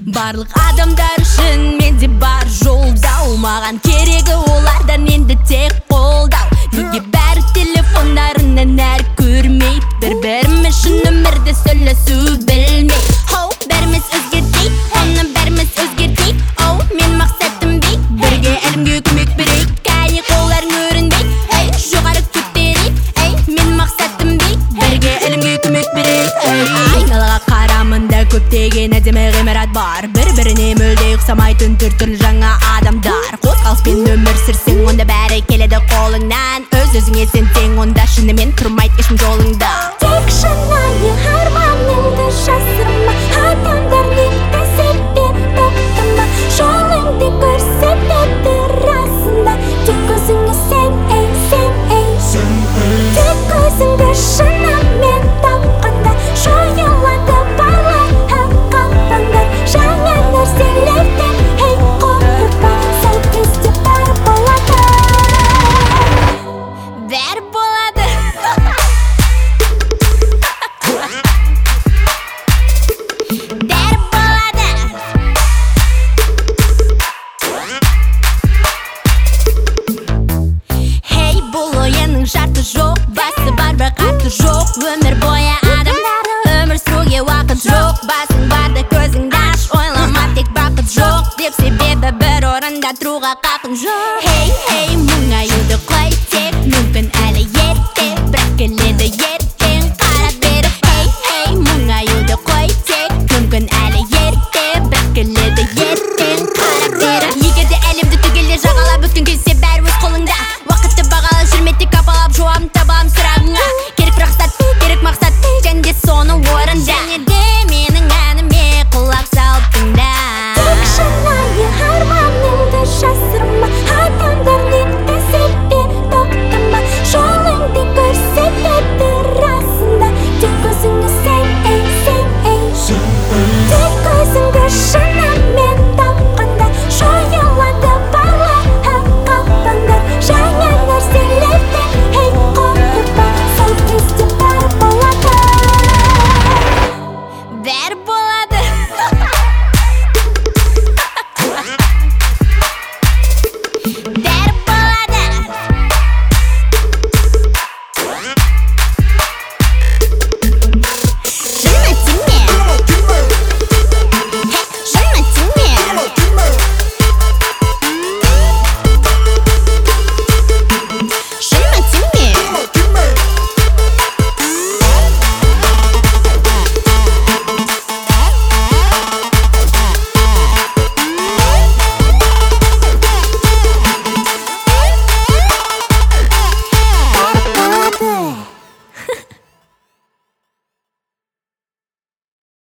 Барлық адамдар үшін менде бар жолдау. Маған керегі олардан енді тек қолдау. Неге бәрі телефондарынан әрі көрмей, бір-біріміз шын өмірде сөйлесу білмей. Хоу, бәріміз өзгертейік, оны бәріміз өзгертейік. Оу, мен мақсатым бейік, бірге әлемге көмек берейік. Кәне қолдарың өрінбей, ей, жоғары көтерейік. Ей, мен мақсатым бейік, бірге әлемге көмек берейік. Айналаға қарамында көптеген әдемі ғимарат бар. Бір-біріне мүлде ұқсамайтын түр-түрлі жаңа адамдар. Қозғалыспен өмір сүрсең, онда бәрі келеді қолыңнан. Өз-өзіңе сенсең, онда шынымен тұрмайды ешкім жолыңда. Тек шынайы арманыңды жасырма, адамдар неге себеп таптырма. Жолыңды көрсетеді расында, тек өзіңе сен, ей, сен, ей. Тек өзіңді шынымен тапқанда, жойылады барлық қақпандар. Жаңа нәрселерден, ей, қорықпа, сәл кезде бәрі болады. Бәрі болады. Бәрі болады. Хей, бұл ойынның жарты жоқ, басы бар бірақ арты жоқ. Өмір бойы адамдарды өмір сүруге уақыт жоқ. Басың барда көзіңді аш, ойлама тек бақыт жоқ деп, себебі бір орында тұруға қақың жоқ.